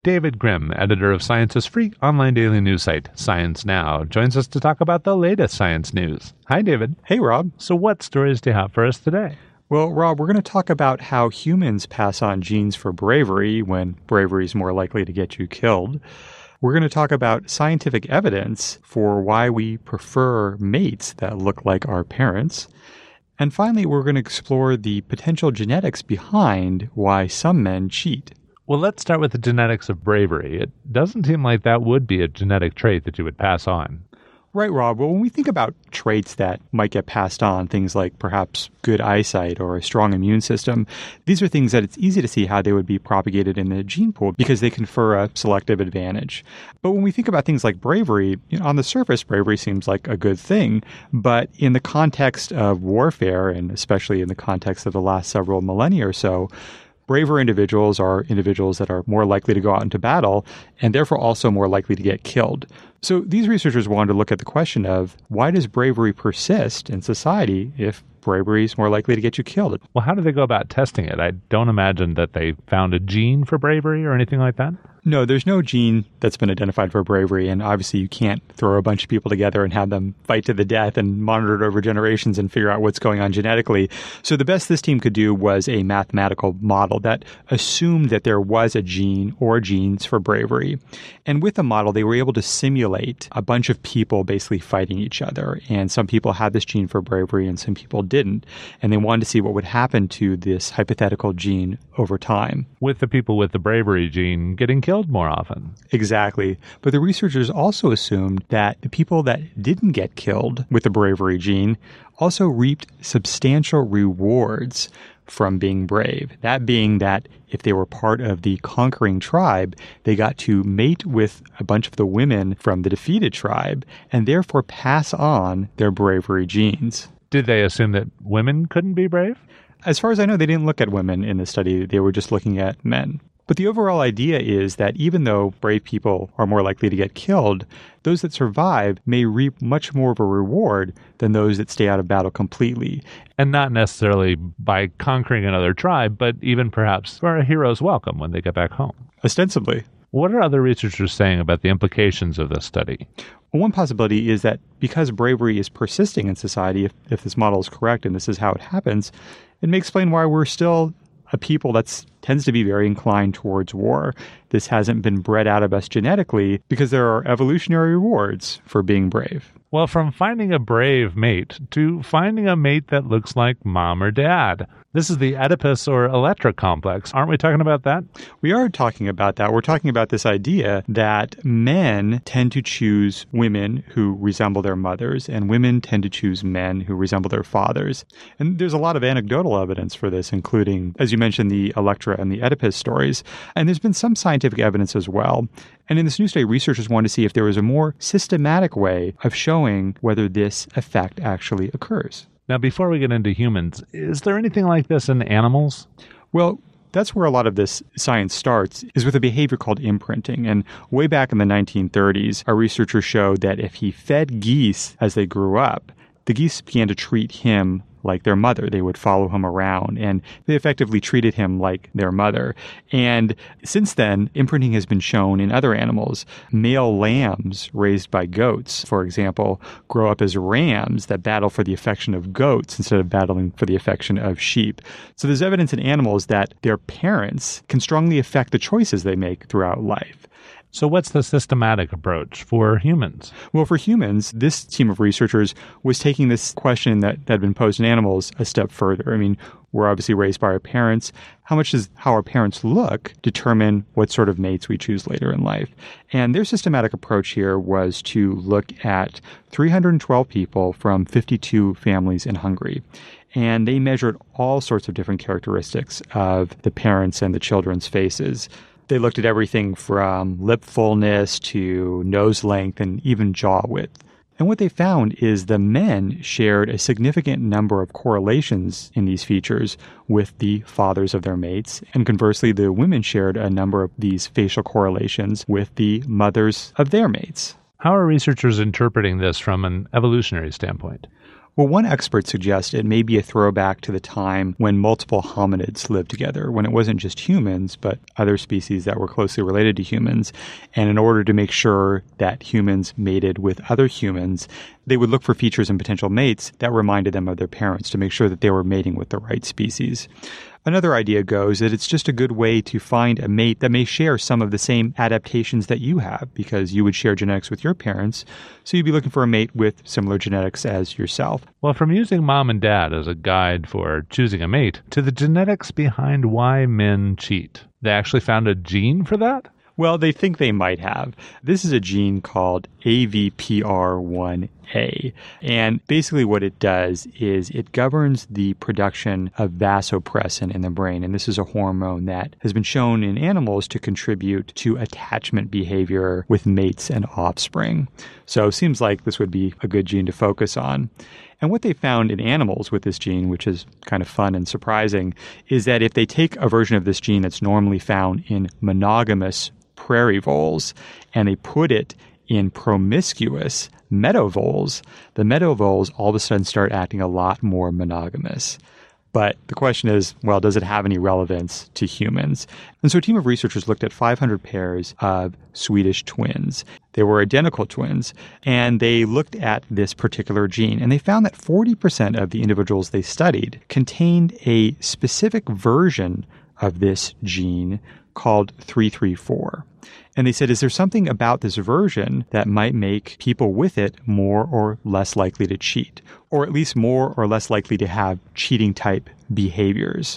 David Grimm, editor of Science's free online daily news site, Science Now, joins us to talk about the latest science news. Hi, David. Hey, Rob. So what stories do you have for us today? Well, Rob, we're going to talk about how humans pass on genes for bravery when bravery is more likely to get you killed. We're going to talk about scientific evidence for why we prefer mates that look like our parents. And finally, we're going to explore the potential genetics behind why some men cheat. Well, let's start with the genetics of bravery. It doesn't seem like that would be a genetic trait that you would pass on. Right, Rob. Well, when we think about traits that might get passed on, things like perhaps good eyesight or a strong immune system, these are things that it's easy to see how they would be propagated in the gene pool because they confer a selective advantage. But when we think about things like bravery, on the surface, bravery seems like a good thing. But in the context of warfare, and especially in the context of the last several millennia or so, braver individuals are individuals that are more likely to go out into battle and therefore also more likely to get killed. So these researchers wanted to look at the question of why does bravery persist in society if bravery is more likely to get you killed? Well, how do they go about testing it? I don't imagine that they found a gene for bravery or anything like that. No, there's no gene that's been identified for bravery, and obviously you can't throw a bunch of people together and have them fight to the death and monitor it over generations and figure out what's going on genetically. So the best this team could do was a mathematical model that assumed that there was a gene or genes for bravery. And with the model, they were able to simulate a bunch of people basically fighting each other. And some people had this gene for bravery and some people didn't. And they wanted to see what would happen to this hypothetical gene over time. With the people with the bravery gene getting killed more often. Exactly. But the researchers also assumed that the people that didn't get killed with the bravery gene also reaped substantial rewards from being brave. That being that if they were part of the conquering tribe, they got to mate with a bunch of the women from the defeated tribe and therefore pass on their bravery genes. Did they assume that women couldn't be brave? As far as I know, they didn't look at women in the study. They were just looking at men. But the overall idea is that even though brave people are more likely to get killed, those that survive may reap much more of a reward than those that stay out of battle completely. And not necessarily by conquering another tribe, but even perhaps for a hero's welcome when they get back home. Ostensibly. What are other researchers saying about the implications of this study? Well, one possibility is that because bravery is persisting in society, if this model is correct and this is how it happens, it may explain why we're still a people that tends to be very inclined towards war. This hasn't been bred out of us genetically because there are evolutionary rewards for being brave. Well, from finding a brave mate to finding a mate that looks like mom or dad. This is the Oedipus or Electra complex. Aren't we talking about that? We are talking about that. We're talking about this idea that men tend to choose women who resemble their mothers, and women tend to choose men who resemble their fathers. And there's a lot of anecdotal evidence for this, including, as you mentioned, the Electra and the Oedipus stories. And there's been some scientific evidence as well. And in this new study, researchers wanted to see if there was a more systematic way of showing whether this effect actually occurs. Now, before we get into humans, is there anything like this in animals? Well, that's where a lot of this science starts, is with a behavior called imprinting. And way back in the 1930s, our researchers showed that if he fed geese as they grew up, the geese began to treat him like their mother. They would follow him around, and they effectively treated him like their mother. And since then, imprinting has been shown in other animals. Male lambs raised by goats, for example, grow up as rams that battle for the affection of goats instead of battling for the affection of sheep. So there's evidence in animals that their parents can strongly affect the choices they make throughout life. So what's the systematic approach for humans? Well, for humans, this team of researchers was taking this question that had been posed in animals a step further. I mean, we're obviously raised by our parents. How much does how our parents look determine what sort of mates we choose later in life? And their systematic approach here was to look at 312 people from 52 families in Hungary. And they measured all sorts of different characteristics of the parents and the children's faces. They looked at everything from lip fullness to nose length and even jaw width. And what they found is the men shared a significant number of correlations in these features with the fathers of their mates. And conversely, the women shared a number of these facial correlations with the mothers of their mates. How are researchers interpreting this from an evolutionary standpoint? Well, one expert suggests it may be a throwback to the time when multiple hominids lived together, when it wasn't just humans, but other species that were closely related to humans. And in order to make sure that humans mated with other humans, they would look for features in potential mates that reminded them of their parents to make sure that they were mating with the right species. Another idea goes that it's just a good way to find a mate that may share some of the same adaptations that you have, because you would share genetics with your parents, so you'd be looking for a mate with similar genetics as yourself. Well, from using mom and dad as a guide for choosing a mate to the genetics behind why men cheat, they actually found a gene for that? Well, they think they might have. This is a gene called AVPR1A. And basically what it does is it governs the production of vasopressin in the brain. And this is a hormone that has been shown in animals to contribute to attachment behavior with mates and offspring. So it seems like this would be a good gene to focus on. And what they found in animals with this gene, which is kind of fun and surprising, is that if they take a version of this gene that's normally found in monogamous prairie voles and they put it in promiscuous meadow voles, the meadow voles all of a sudden start acting a lot more monogamous. But the question is, well, does it have any relevance to humans? And so a team of researchers looked at 500 pairs of Swedish twins. They were identical twins, and they looked at this particular gene. And they found that 40% of the individuals they studied contained a specific version of this gene called 334. And they said, is there something about this version that might make people with it more or less likely to cheat, or at least more or less likely to have cheating type behaviors?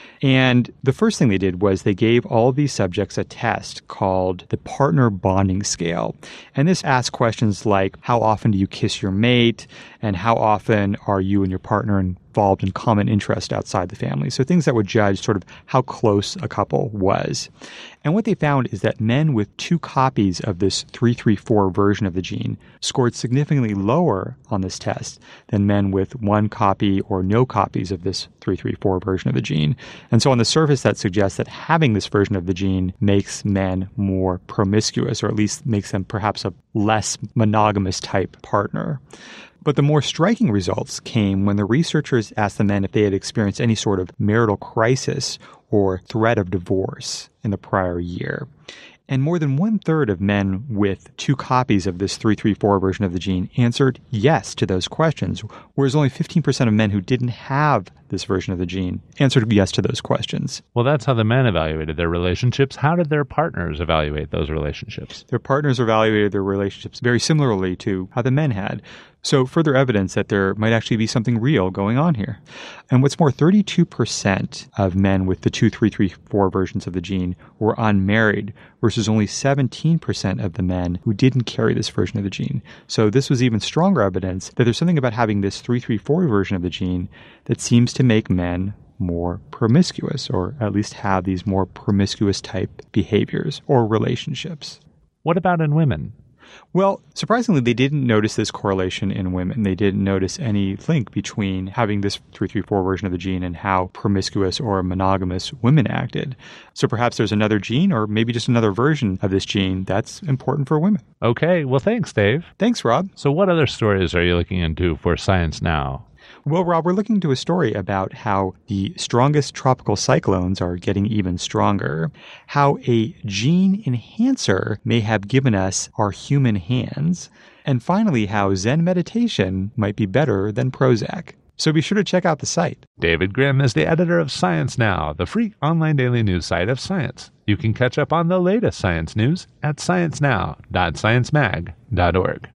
And the first thing they did was they gave all these subjects a test called the partner bonding scale. And this asked questions like, how often do you kiss your mate? And how often are you and your partner involved in common interest outside the family? So things that would judge sort of how close a couple was. And what they found is that men with 2 copies of this 334 version of the gene scored significantly lower on this test than men with 1 copy or no copies of this 334 version of the gene. And so on the surface, that suggests that having this version of the gene makes men more promiscuous, or at least makes them perhaps a less monogamous type partner. But the more striking results came when the researchers asked the men if they had experienced any sort of marital crisis or threat of divorce in the prior year. And more than 1/3 of men with 2 copies of this 334 version of the gene answered yes to those questions, whereas only 15% of men who didn't have this version of the gene answered yes to those questions. Well, that's how the men evaluated their relationships. How did their partners evaluate those relationships? Their partners evaluated their relationships very similarly to how the men had. So further evidence that there might actually be something real going on here. And what's more, 32% of men with the 2 334 versions of the gene were unmarried versus only 17% of the men who didn't carry this version of the gene. So this was even stronger evidence that there's something about having this 334 version of the gene that seems to make men more promiscuous, or at least have these more promiscuous type behaviors or relationships. What about in women? Well, surprisingly, they didn't notice this correlation in women. They didn't notice any link between having this 334 version of the gene and how promiscuous or monogamous women acted. So perhaps there's another gene, or maybe just another version of this gene that's important for women. Okay, well, thanks, Dave. Thanks, Rob. So what other stories are you looking into for Science Now? Well, Rob, we're looking into a story about how the strongest tropical cyclones are getting even stronger, how a gene enhancer may have given us our human hands, and finally, how Zen meditation might be better than Prozac. So be sure to check out the site. David Grimm is the editor of Science Now, the free online daily news site of science. You can catch up on the latest science news at sciencenow.sciencemag.org.